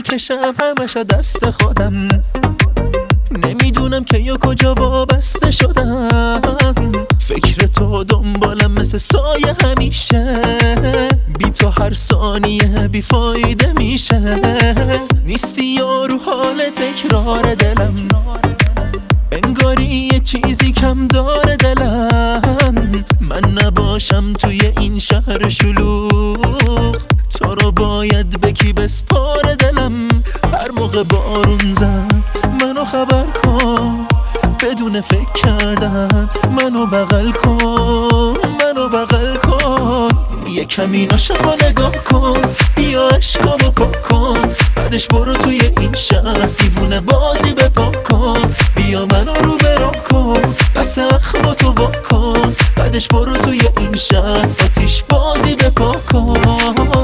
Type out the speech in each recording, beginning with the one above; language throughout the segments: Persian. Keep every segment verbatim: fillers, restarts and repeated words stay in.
میکشم همش دست خودم، نمیدونم که یا کجا وابسته شدم. فکر تو دنبالم مثل سایه همیشه، بی تو هر ثانیه بی فایده میشه. نیستی یا رو حال تکرار دلم، انگاری یه چیزی کم داره دلم. من نباشم توی این شهر شلوغ، تو رو باید به کی بسپاره دلم. هر موقع بارون زد منو خبر کن، بدون فکر کردن منو بغل کن، منو بغل کن. یه کمی عاشقا نگاه کن، بیا عشقامو پاک کن، بعدش برو توی این شهر دیوونه بازی بپا کن. بیا منو رو برا کن، بس اخمو تو وا کن، بعدش برو توی این شهر آتیش بازی بپا کن.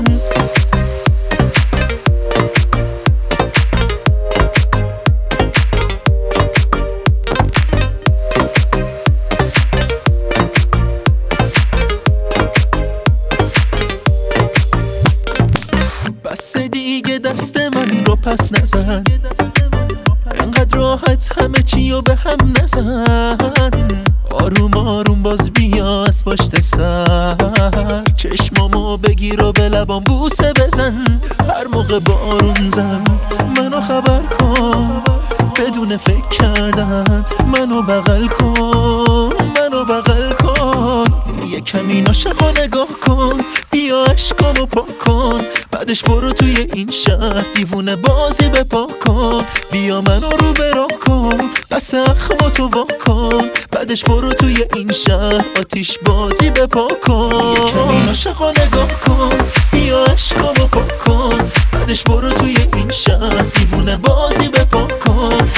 بس دیگه دست من رو پس نزن، انقدر راحت همه چی رو به هم نزن. آروم آروم باز بیا از پشت سر، چشمامو بگیر و به لبام بوسه بزن. هر موقع بارون زد منو خبر کن، بدون فکر کردن منو بغل کن، منو بغل کن. یه کمی عاشقا نگاه کن، بیا عشقامو پاک کن، بعدش برو توی این شهر دیوونه بازی بپا کن. بیا منو رو برا کن، بس اخمو تو وا کن، بعدش برو توی این شهر آتیش بازی بپا کن. یه کمی عاشقا نگاه کن، بیا عشقامو پاک کن، بعدش برو توی این شهر دیوونه بازی بپا کن.